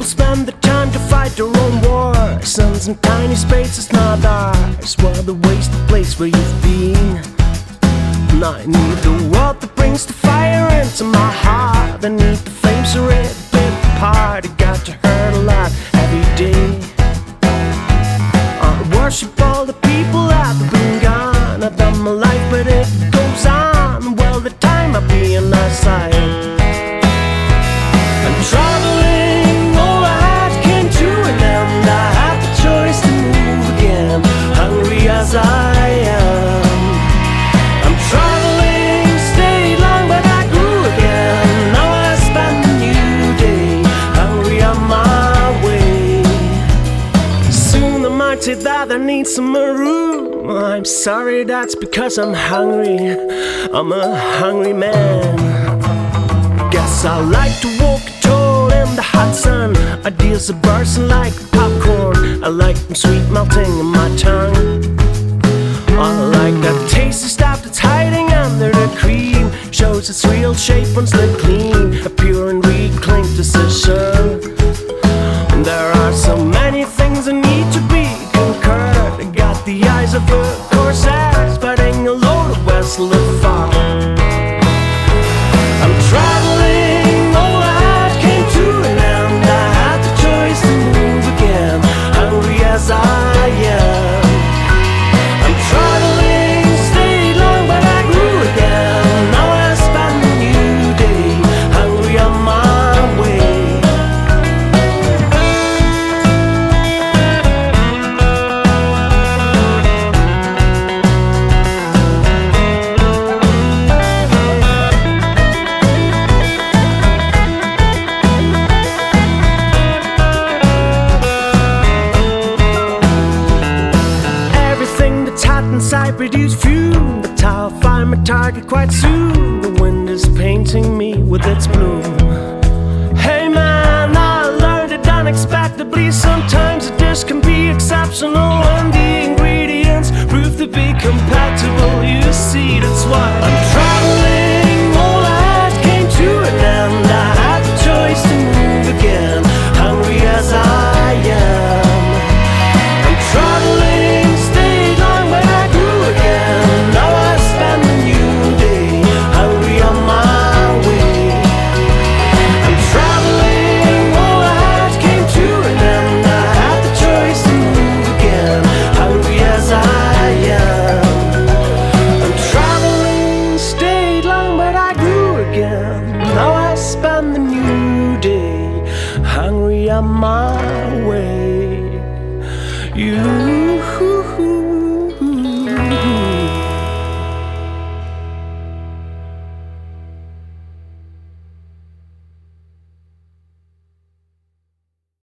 people spend the time to fight their own wars, and some tiny space is not ours. Well, the waste the place where you've been. And I need the world that brings the fire into my heart. I need the flames so red bit apart. It got to hurt a lot every day. I worship all the people that have been gone. I've done my life, but it goes on. Well, the time I'll be on our side. I'm traveling, all I had came to an end. I had the choice to move again, hungry as I am. I'm traveling, stayed long, but I grew again. Now I spend a new day, hungry on my way. Soon I might say that I need some more room. I'm sorry, that's because I'm hungry. I'm a hungry man. Guess I like to walk tall in the hot sun. Ideas are bursting like popcorn. I like them sweet melting in my tongue. I like that tasty stuff that's hiding under the cream. Shows its real shape once they're clean. A pure and reclaimed decision. And there are so many things that need to be conquered. I got the eyes of a corsair, fighting a load of vessel of fire. I'm traveling, all I had came to an end. I had the choice to move again, hungry as I am. I'm traveling, stayed long, but I grew again. Now I spend a new day, hungry on my way. Inside produce fume, but I'll find my target quite soon.